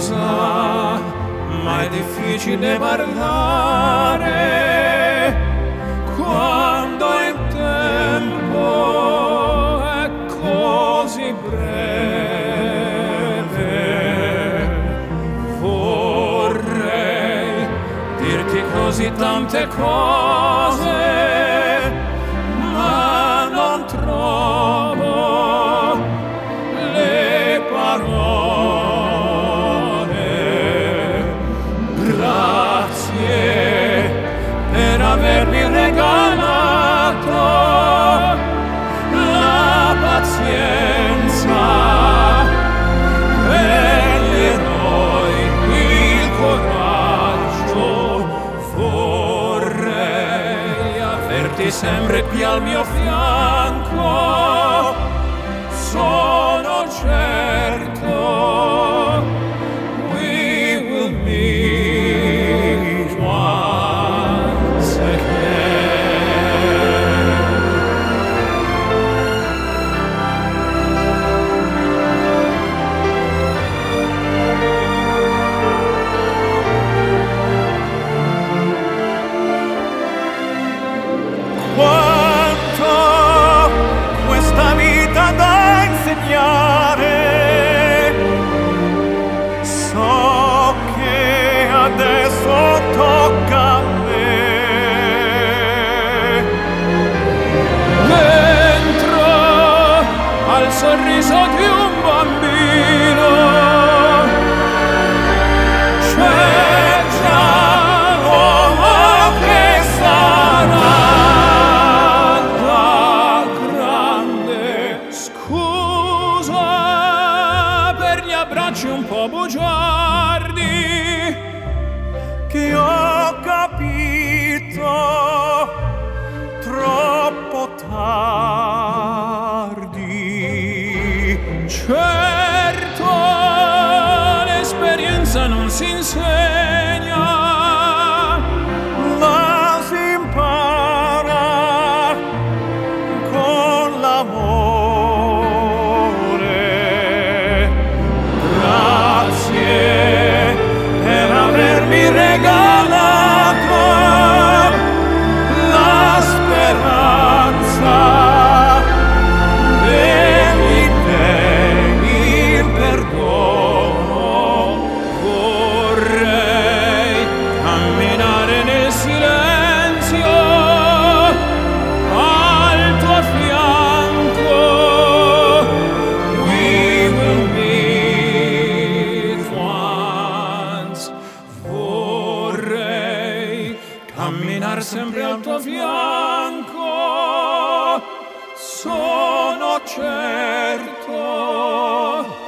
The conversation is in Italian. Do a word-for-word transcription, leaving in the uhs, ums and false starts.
scusa, ma è difficile parlare quando il tempo è così breve. Vorrei dirti così tante cose, ma non trovo le parole. Grazie per avermi regalato la pazienza e gli eroi, il coraggio. Vorrei averti sempre qui al mio fianco, sono certo we will meet once again. Quanto questa vita da insegnare, so che adesso tocca a me. Dentro al sorriso di un bambino c'è già l'uomo che sarà da grande. Scusa per gli abbracci un po' bugiardi, che ho capito troppo tardi. Certo, l'esperienza non si insegna, ma si impara con l'amore. Grazie per avermi regalato la speranza degli dei, il perdono. Vorrei camminare nel silenzio al tuo fianco. We will meet once. Vorrei camminare sempre al tuo fianco, sono certo